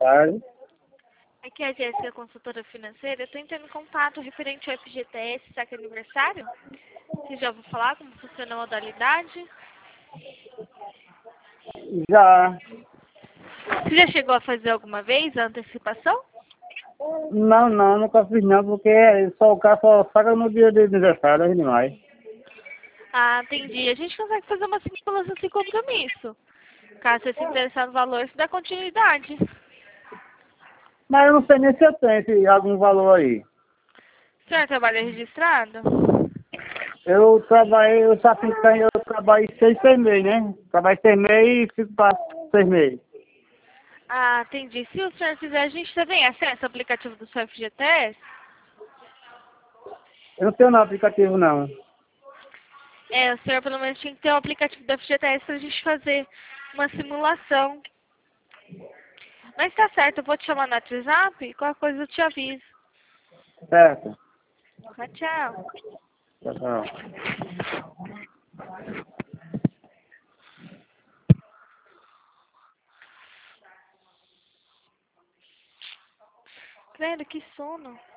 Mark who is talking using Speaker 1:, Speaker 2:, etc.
Speaker 1: tarde.
Speaker 2: Aqui é a Jéssica, consultora financeira. Eu estou entrando em contato referente ao FGTS saque aniversário. Você já ouviu falar como funciona a modalidade?
Speaker 1: Já.
Speaker 2: Você já chegou a fazer alguma vez a antecipação?
Speaker 1: Não, nunca fiz não, porque só o cara só saca no dia de aniversário, é demais.
Speaker 2: Ah, entendi. A gente consegue fazer uma simulação sem compromisso. Caso você se interessar no valor, você dá continuidade.
Speaker 1: Mas eu não sei nem se eu tenho algum valor aí.
Speaker 2: O senhor trabalha registrado?
Speaker 1: Eu só tenho, eu trabalho 6 meses, né? Trabalho 6 meses e fico para 6 meses.
Speaker 2: Ah, entendi. Se o senhor quiser, a gente também acessa o aplicativo do seu FGTS.
Speaker 1: Eu não tenho no aplicativo não.
Speaker 2: O senhor pelo menos tinha que ter o aplicativo do FGTS pra gente fazer uma simulação. Mas tá certo, eu vou te chamar no WhatsApp e qualquer coisa eu te aviso.
Speaker 1: Certo?
Speaker 2: Tchau, tchau.
Speaker 1: Tchau.
Speaker 2: Credo, que sono.